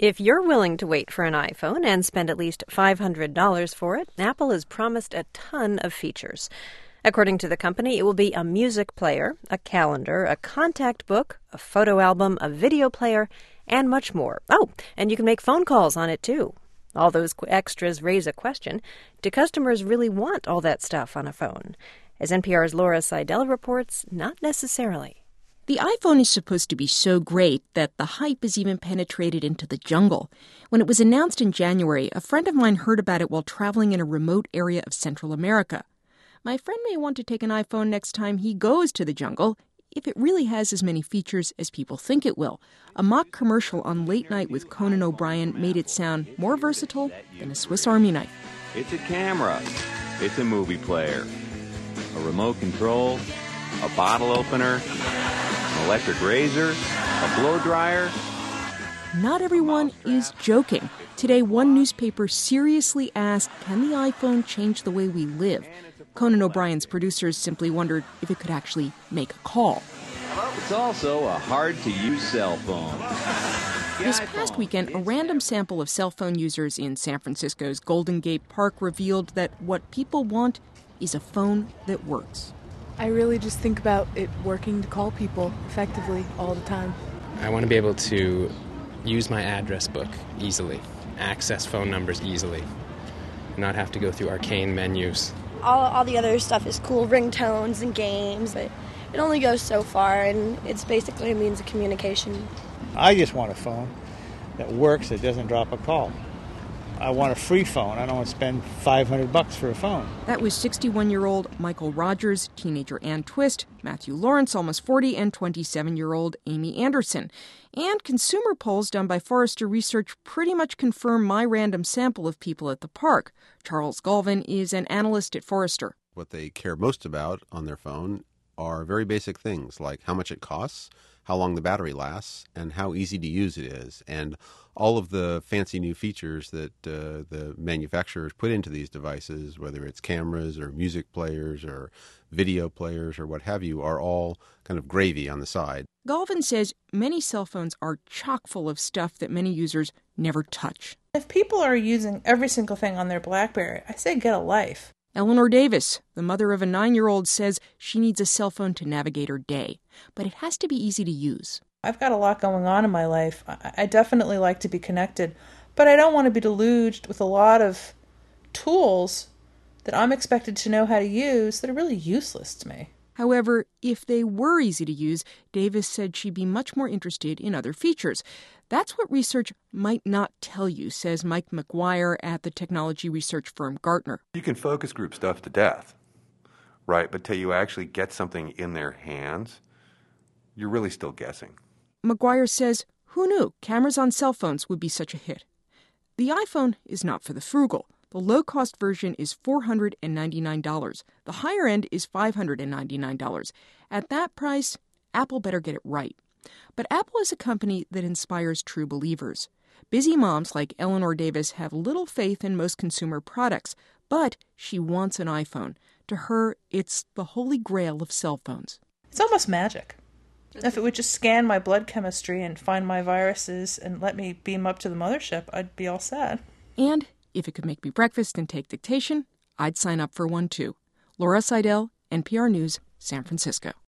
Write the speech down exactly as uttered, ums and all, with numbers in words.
If you're willing to wait for an iPhone and spend at least five hundred dollars for it, Apple has promised a ton of features. According to the company, it will be a music player, a calendar, a contact book, a photo album, a video player, and much more. Oh, and you can make phone calls on it too. All those extras raise a question. Do customers really want all that stuff on a phone? As N P R's Laura Seidel reports, not necessarily. The iPhone is supposed to be so great that the hype has even penetrated into the jungle. When it was announced in January, a friend of mine heard about it while traveling in a remote area of Central America. My friend may want to take an iPhone next time he goes to the jungle, if it really has as many features as people think it will. A mock commercial on Late Night with Conan O'Brien made it sound more versatile than a Swiss Army knife. It's a camera. It's a movie player. A remote control. A bottle opener. An electric razor. A blow dryer. Not everyone is joking. Today, one newspaper seriously asked, can the iPhone change the way we live? Conan O'Brien's producers simply wondered if it could actually make a call. It's also a hard-to-use cell phone. This past weekend, a random sample of cell phone users in San Francisco's Golden Gate Park revealed that what people want is a phone that works. I really just think about it working to call people effectively all the time. I want to be able to use my address book easily, access phone numbers easily, not have to go through arcane menus. All, all the other stuff is cool, ringtones and games, but it only goes so far, and it's basically a means of communication. I just want a phone that works, that doesn't drop a call. I want a free phone. I don't want to spend five hundred bucks for a phone. That was sixty-one-year-old Michael Rogers, teenager Ann Twist, Matthew Lawrence, almost forty, and twenty-seven-year-old Amy Anderson. And consumer polls done by Forrester Research pretty much confirm my random sample of people at the park. Charles Galvin is an analyst at Forrester. What they care most about on their phone are very basic things like how much it costs, how long the battery lasts, and how easy to use it is. And all of the fancy new features that uh, the manufacturers put into these devices, whether it's cameras or music players or video players or what have you, are all kind of gravy on the side. Galvin says many cell phones are chock full of stuff that many users never touch. If people are using every single thing on their BlackBerry, I say get a life. Eleanor Davis, the mother of a nine-year-old, says she needs a cell phone to navigate her day, but it has to be easy to use. I've got a lot going on in my life. I definitely like to be connected, but I don't want to be deluged with a lot of tools that I'm expected to know how to use that are really useless to me. However, if they were easy to use, Davis said she'd be much more interested in other features. That's what research might not tell you, says Mike McGuire at the technology research firm Gartner. You can focus group stuff to death, right? But till you actually get something in their hands, you're really still guessing. McGuire says, who knew cameras on cell phones would be such a hit? The iPhone is not for the frugal. The low-cost version is four hundred ninety-nine dollars. The higher end is five hundred ninety-nine dollars. At that price, Apple better get it right. But Apple is a company that inspires true believers. Busy moms like Eleanor Davis have little faith in most consumer products, but she wants an iPhone. To her, it's the holy grail of cell phones. It's almost magic. If it would just scan my blood chemistry and find my viruses and let me beam up to the mothership, I'd be all set. And if it could make me breakfast and take dictation, I'd sign up for one too. Laura Seidel, N P R News, San Francisco.